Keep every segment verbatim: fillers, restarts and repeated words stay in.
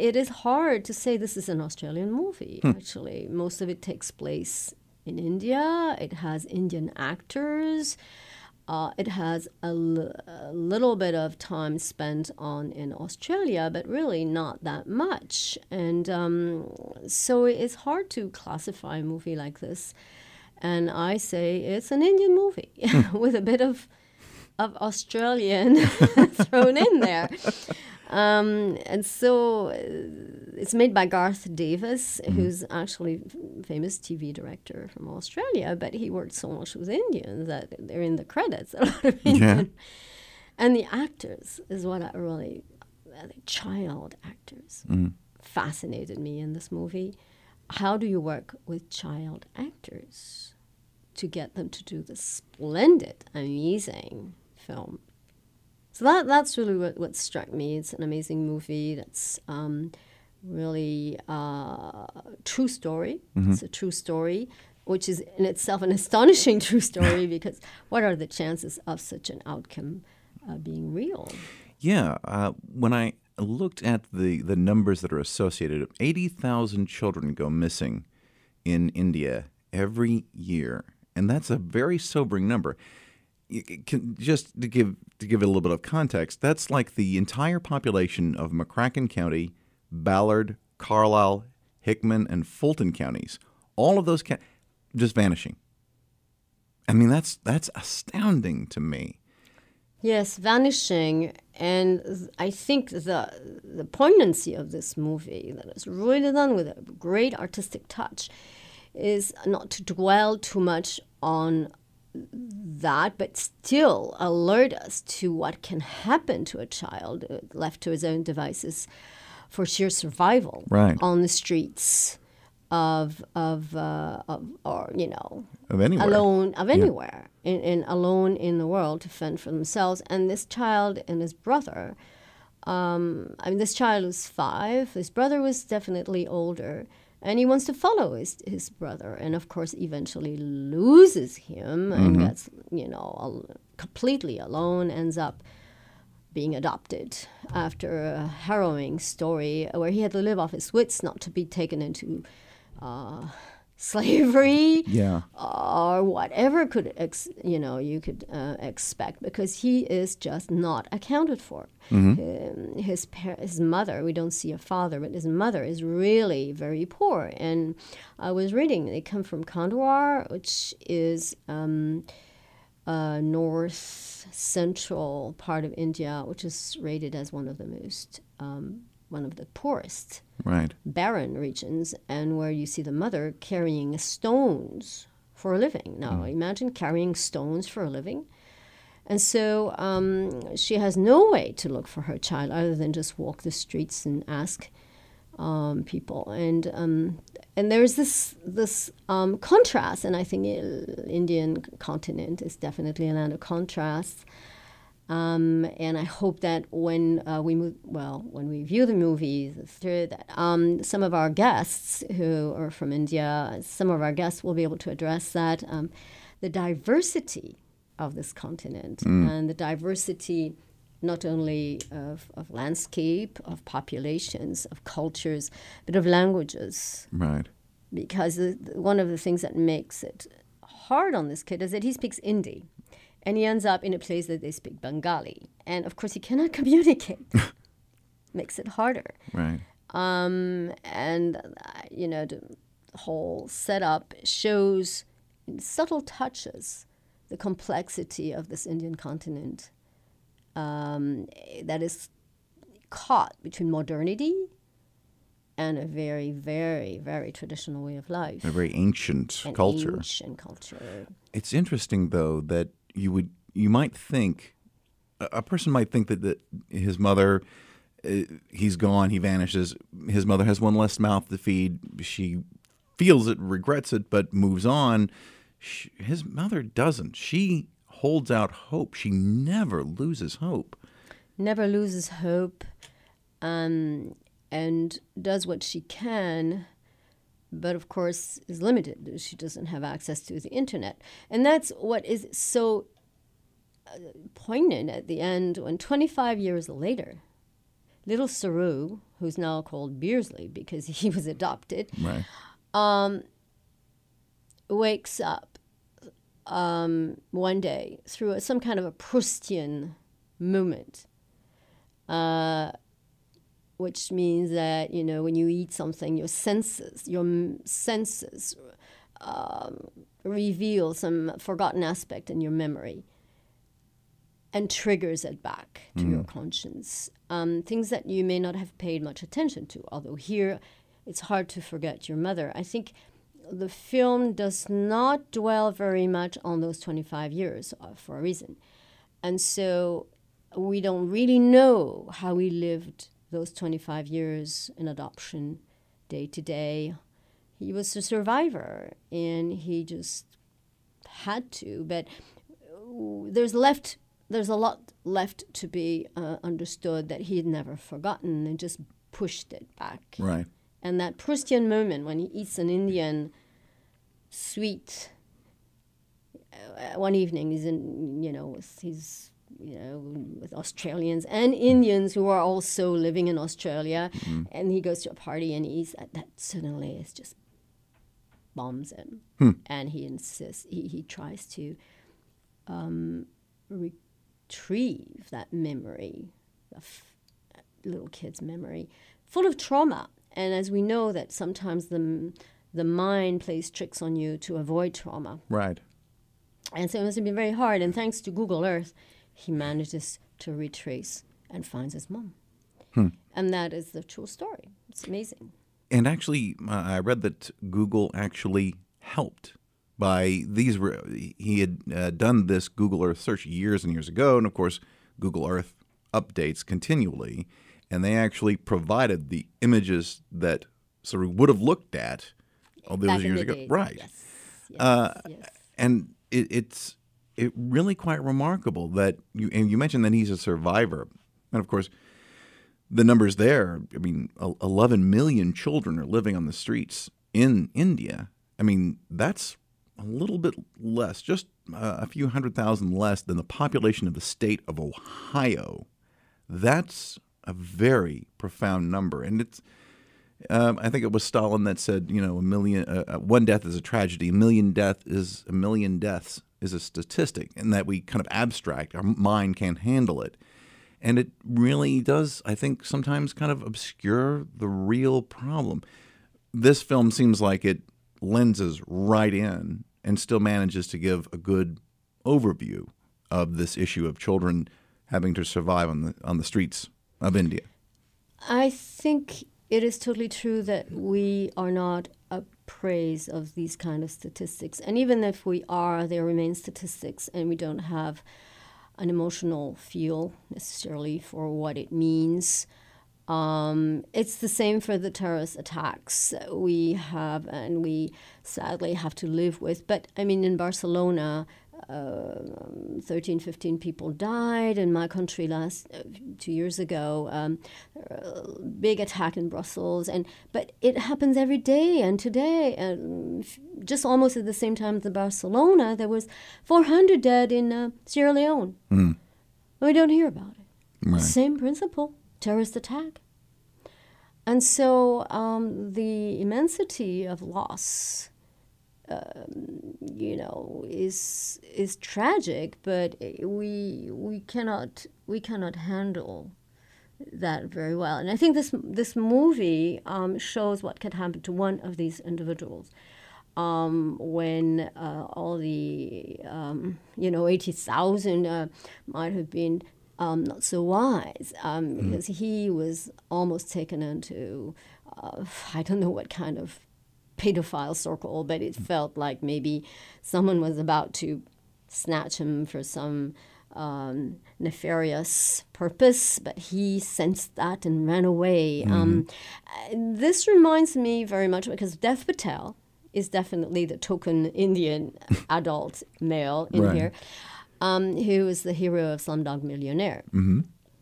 it is hard to say this is an Australian movie, Hmm. actually. Most of it takes place in India. It has Indian actors. Uh, it has a, l- a little bit of time spent on in Australia, but really not that much. And um, so it's hard to classify a movie like this. And I say it's an Indian movie with a bit of of Australian thrown in there. Um, and so uh, it's made by Garth Davis, Mm-hmm. who's actually a famous T V director from Australia, but he worked so much with Indians that they're in the credits, a lot of Indian. And the actors is what I really, uh, the child actors, Mm-hmm. fascinated me in this movie. How do you work with child actors to get them to do this splendid, amazing film? So that that's really what, what struck me. It's an amazing movie that's um, really uh, true story. Mm-hmm. It's a true story, which is in itself an astonishing true story because what are the chances of such an outcome uh, being real? Yeah, uh, when I looked at the, the numbers that are associated, eighty thousand children go missing in India every year, and that's a very sobering number. You can, just to give to give it a little bit of context, that's like the entire population of McCracken County, Ballard, Carlisle, Hickman, and Fulton counties. All of those ca- just vanishing. I mean, that's that's astounding to me. Yes, vanishing, and th- I think the the poignancy of this movie that is really done with a great artistic touch is not to dwell too much on that, but still alert us to what can happen to a child uh, left to his own devices for sheer survival Right. on the streets of of, uh, of or you know Of anywhere. alone of anywhere in, in alone in the world to fend for themselves. And this child and his brother, um, I mean, this child was five. His brother was definitely older. And he wants to follow his, his brother, and of course, eventually loses him and Mm-hmm. gets, you know, al- completely alone. Ends up being adopted after a harrowing story where he had to live off his wits, not to be taken into uh, slavery Yeah. or whatever could ex- you know you could uh, expect, because he is just not accounted for. Um, his par- his mother, we don't see a father, but his mother is really very poor. And I was reading they come from Kandwar, which is um, a north central part of India, which is rated as one of the most um, one of the poorest Right. barren regions, and where you see the mother carrying stones for a living. Now, imagine carrying stones for a living. And so um, she has no way to look for her child other than just walk the streets and ask um, people. And um, and there's this this um, contrast, and I think uh, Indian continent is definitely a land of contrasts. Um, and I hope that when uh, we move, well, when we view the movie, through that um, some of our guests who are from India, some of our guests will be able to address that, um, the diversity of this continent and the diversity not only of, of landscape, of populations, of cultures, but of languages. Right. Because the, the, one of the things that makes it hard on this kid is that he speaks Hindi. And he ends up in a place that they speak Bengali. And, of course, he cannot communicate. Makes it harder. Right. Um, and, uh, you know, the whole setup shows in subtle touches the complexity of this Indian continent um, that is caught between modernity and a very, very, very traditional way of life. A very ancient An culture. ancient culture. It's interesting, though, that you would you might think a a person might think that, that his mother, uh, he's gone, he vanishes. His mother has one less mouth to feed. She feels it, regrets it, but moves on. She, his mother doesn't. She holds out hope. She never loses hope. Never loses hope, um, and does what she can, but of course is limited. She doesn't have access to the internet. And that's what is so uh, poignant at the end when twenty-five years later, little Saru, who's now called Beersley because he was adopted, Right. um, wakes up um, one day through a, some kind of a Proustian moment, uh, which means that, you know, when you eat something, your senses, your m- senses um, reveal some forgotten aspect in your memory and triggers it back to mm. your conscience. Um, things that you may not have paid much attention to, although here it's hard to forget your mother. I think the film does not dwell very much on those twenty-five years uh, for a reason. And so we don't really know how he lived those twenty-five years in adoption, day to day. He was a survivor, and he just had to. But there's left, there's a lot left to be uh, understood that he had never forgotten and just pushed it back. Right. And that Proustian moment when he eats an Indian sweet, uh, one evening he's in, you know, with his, you know, with Australians and Indians who are also living in Australia, mm-hmm. and he goes to a party and he eats that, that suddenly is just bombs him, hmm. and he insists, he, he tries to um, retrieve that memory, the f- little kid's memory, full of trauma. And as we know that sometimes the the mind plays tricks on you to avoid trauma. Right. And so it must have been very hard. And thanks to Google Earth, he manages to retrace and finds his mom. Hmm. And that is the true story. It's amazing. And actually, uh, I read that Google actually helped by these. Re- he had uh, done this Google Earth search years and years ago. And of course, Google Earth updates continually. And they actually provided the images that Saru would have looked at all those Back years ago. Day. Right. Yes. Yes. Uh, yes. And it, it's it really quite remarkable that you, and you mentioned that he's a survivor. And of course, the numbers there, I mean, eleven million children are living on the streets in India. I mean, that's a little bit less, just uh, a few hundred thousand less than the population of the state of Ohio. That's a very profound number. And it's, um, I think it was Stalin that said, you know, a million, uh, one death is a tragedy. A million death is a million deaths is a statistic, and that we kind of abstract. Our mind can't handle it. And it really does, I think, sometimes kind of obscure the real problem. This film seems like it lenses right in and still manages to give a good overview of this issue of children having to survive on the on the streets of India. I think it is totally true that we are not appraised of these kind of statistics. And even if we are, they remain statistics, and we don't have an emotional feel necessarily for what it means. Um, it's the same for the terrorist attacks we have and we sadly have to live with. But I mean, in Barcelona, uh, thirteen, fifteen people died. In my country last uh, two years ago, um, uh, big attack in Brussels. And but it happens every day. And today, um, just almost at the same time as Barcelona, there was four hundred dead in uh, Sierra Leone. Mm. We don't hear about it. Right. Same principle. Terrorist attack. And so um, the immensity of loss, um, you know, is is tragic, but we we cannot we cannot handle that very well. And I think this this movie um, shows what can happen to one of these individuals um, when uh, all the um, you know eighty thousand uh, might have been. Um, not so wise, um, mm. because he was almost taken into, uh, I don't know what kind of pedophile circle, but it felt like maybe someone was about to snatch him for some um, nefarious purpose, but he sensed that and ran away. Mm-hmm. Um, this reminds me very much, because Dev Patel is definitely the token Indian adult male in right. here. Um, who is the hero of Slumdog Millionaire. Mm-hmm.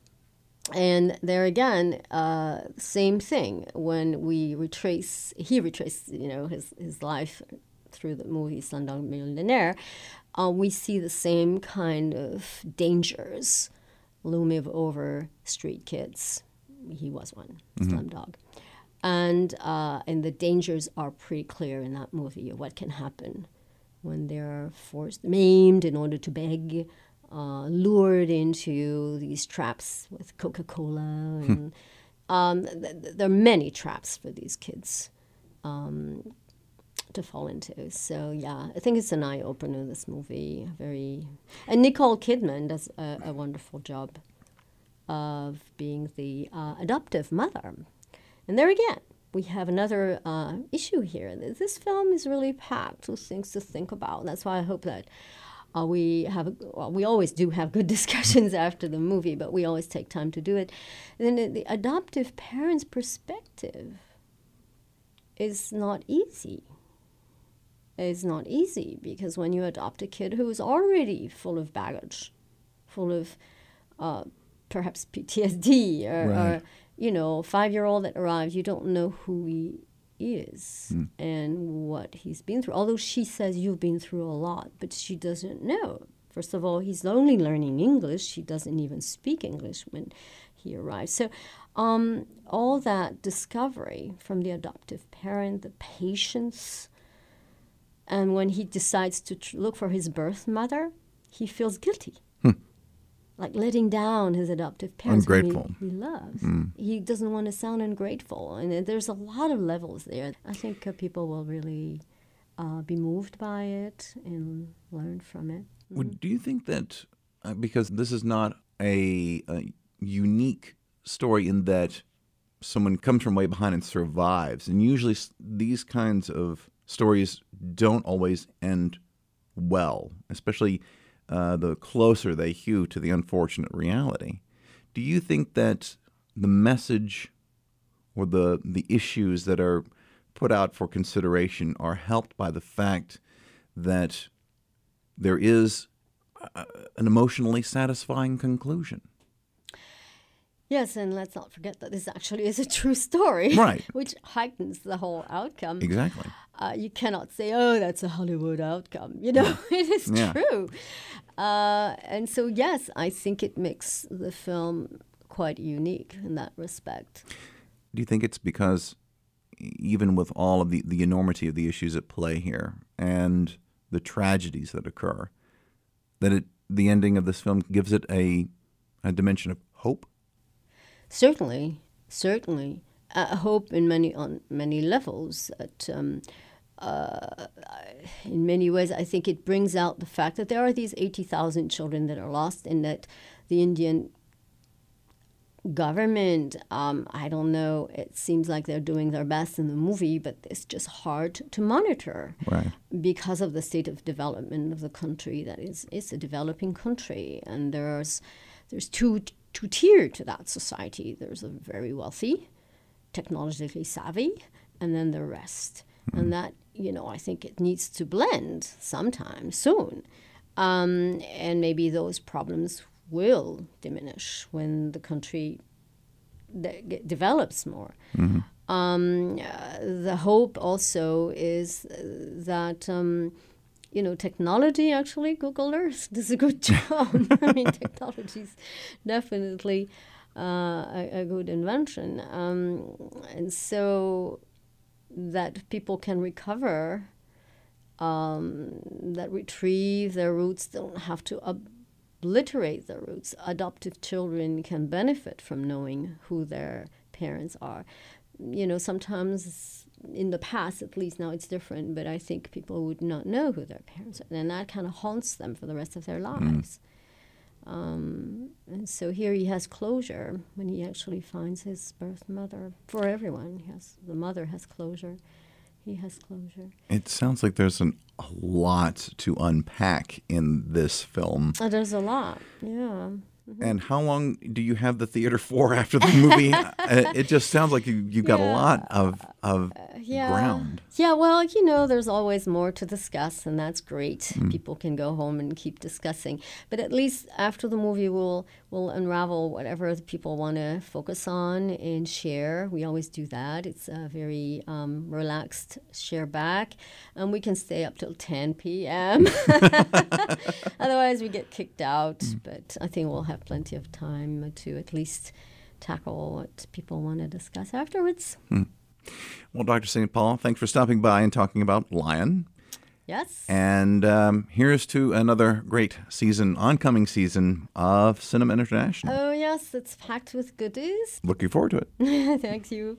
And there again, uh, same thing. When we retrace, he retraced, you know, his, his life through the movie Slumdog Millionaire, uh, we see the same kind of dangers looming over street kids. he was one, Mm-hmm. Slumdog. And, uh, and the dangers are pretty clear in that movie of what can happen when they're forced, maimed in order to beg, uh, lured into these traps with Coca-Cola. And um, th- th- there are many traps for these kids um, to fall into. So, yeah, I think it's an eye-opener, this movie. Very, and Nicole Kidman does a, a wonderful job of being the uh, adoptive mother. And there again, we have another uh, issue here. This film is really packed with things to think about. That's why I hope that uh, we have, a, well, we always do have good discussions after the movie, but we always take time to do it. And then the adoptive parent's perspective is not easy. It's not easy because when you adopt a kid who is already full of baggage, full of uh, perhaps P T S D or, Right. or you know, five-year-old that arrives, you don't know who he is mm. and what he's been through. Although she says you've been through a lot, but she doesn't know. First of all, he's only learning English. She doesn't even speak English when he arrives. So um, all that discovery from the adoptive parent, the patience, and when he decides to tr- look for his birth mother, he feels guilty. Like letting down his adoptive parents Ungrateful. whom he, he loves. Mm. He doesn't want to sound ungrateful. And there's a lot of levels there. I think uh, people will really uh, be moved by it and learn from it. Mm-hmm. Well, do you think that, uh, because this is not a, a unique story in that someone comes from way behind and survives, and usually these kinds of stories don't always end well, especially Uh, the closer they hew to the unfortunate reality. Do you think that the message or the the issues that are put out for consideration are helped by the fact that there is a, an emotionally satisfying conclusion? Yes, and let's not forget that this actually is a true story, right? Which heightens the whole outcome. Exactly. Uh, you cannot say, oh, that's a Hollywood outcome. You know, it is yeah. true. Uh, and so, yes, I think it makes the film quite unique in that respect. Do you think it's because even with all of the, the enormity of the issues at play here and the tragedies that occur, that it the ending of this film gives it a, a dimension of hope? Certainly, certainly. Uh, hope in many on many levels. That, um, uh, in many ways, I think it brings out the fact that there are these eighty thousand children that are lost, and that the Indian government, um, I don't know, it seems like they're doing their best in the movie, but it's just hard to monitor right. because of the state of development of the country. That is, it's a developing country, and there's there's two two tier to that society. There's a very wealthy, technologically savvy, and then the rest. Mm-hmm. And that, you know, I think it needs to blend sometime soon. Um, and maybe those problems will diminish when the country de- develops more. Mm-hmm. Um, uh, the hope also is that, um, you know, technology actually, Google Earth does a good job. I mean, technology is definitely uh, a, a good invention. Um, and so that people can recover, um, that retrieve their roots, don't have to obliterate their roots. Adoptive children can benefit from knowing who their parents are. You know, sometimes in the past, at least now it's different, but I think people would not know who their parents are, and that kind of haunts them for the rest of their lives. Mm. Um, and so here he has closure when he actually finds his birth mother. For everyone, he has, the mother has closure. He has closure. It sounds like there's an, a lot to unpack in this film. Oh, there's a lot, yeah. Mm-hmm. And how long do you have the theater for after the movie? It just sounds like you, you've got yeah. a lot of, of uh, yeah. ground. Yeah, well, you know, there's always more to discuss, and that's great. Mm. People can go home and keep discussing. But at least after the movie, we'll, we'll unravel whatever the people want to focus on and share. We always do that. It's a very um, relaxed share back. And we can stay up till ten p.m. Otherwise, we get kicked out. Mm. But I think we'll have plenty of time to at least tackle what people want to discuss afterwards. Hmm. Well, Doctor Saint Paul, thanks for stopping by and talking about Lion. Yes. And um, here's to another great season, oncoming season of Cinema International. Oh, yes, it's packed with goodies. Looking forward to it. Thank you.